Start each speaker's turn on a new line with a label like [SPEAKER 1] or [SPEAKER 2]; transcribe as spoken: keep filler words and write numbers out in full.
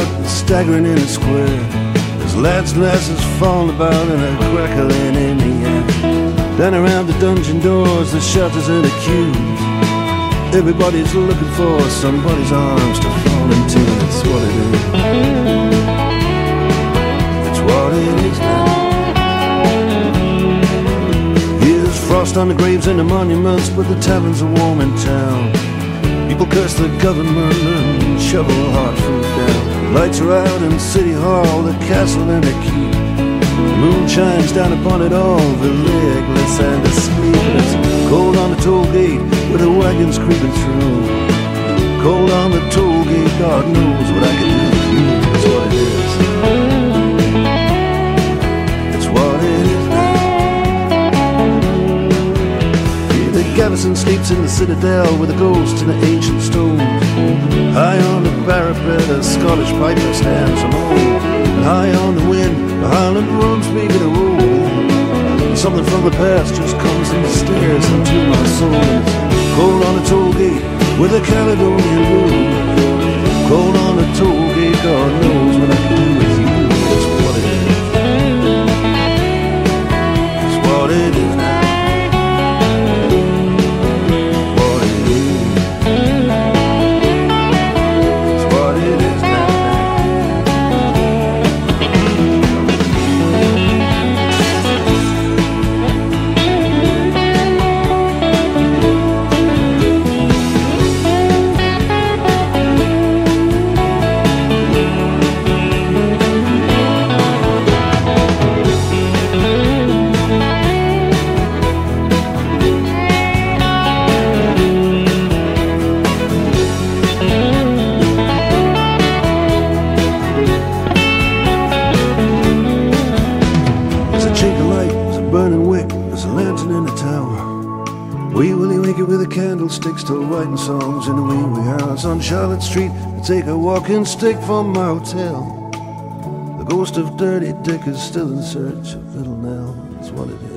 [SPEAKER 1] staggering in the square. There's lads and lasses falling about and a crackling in the air. Down around the dungeon doors, the shelters and the queues, everybody's looking for somebody's arms to fall into. That's what it is. That's what it is now. Here's frost on the graves and the monuments, but the taverns are warm in town. People curse the government and shovel hard food down. Lights are out in City Hall, the castle and the keep. The moon shines down upon it all, the legless and the sleepless. Cold on the toll gate with the wagons creeping through. Cold on the toll gate, God knows what I can do with you. That's what it is. That's what it is now. Here the garrison sleeps in the citadel with the ghosts and the ancient stones. High on the parapet a Scottish piper stands alone. And high on the wind the Highland drums begin to roll. And something from the past just comes and stares into my soul. It's cold on the toll gate with a Caledonian moon. Cold on the toll gate, God knows what I can do with you. That's what it is. That's what it is now. What it is. That's what it is now. Candlesticks still writing songs in the wee wee house on Charlotte Street. I take a walking stick from my hotel. The ghost of Dirty Dick is still in search of Little Nell. That's what it is.